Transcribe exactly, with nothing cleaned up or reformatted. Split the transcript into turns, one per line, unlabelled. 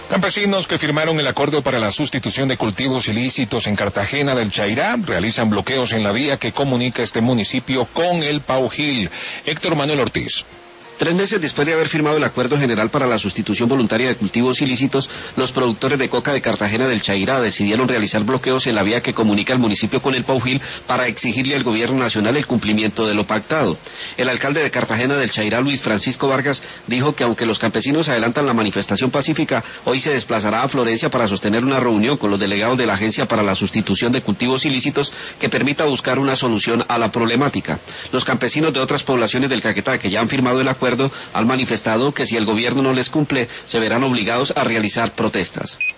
Campesinos que firmaron el acuerdo para la sustitución de cultivos ilícitos en Cartagena del Chairá realizan bloqueos en la vía que comunica este municipio con el Paujil. Héctor Manuel Ortiz.
Tres meses después de haber firmado el Acuerdo General para la Sustitución Voluntaria de Cultivos Ilícitos, los productores de coca de Cartagena del Chairá decidieron realizar bloqueos en la vía que comunica el municipio con el Paujil para exigirle al gobierno nacional el cumplimiento de lo pactado. El alcalde de Cartagena del Chairá, Luis Francisco Vargas, dijo que aunque los campesinos adelantan la manifestación pacífica, hoy se desplazará a Florencia para sostener una reunión con los delegados de la Agencia para la Sustitución de Cultivos Ilícitos que permita buscar una solución a la problemática. Los campesinos de otras poblaciones del Caquetá que ya han firmado el acuerdo han manifestado que si el gobierno no les cumple, se verán obligados a realizar protestas.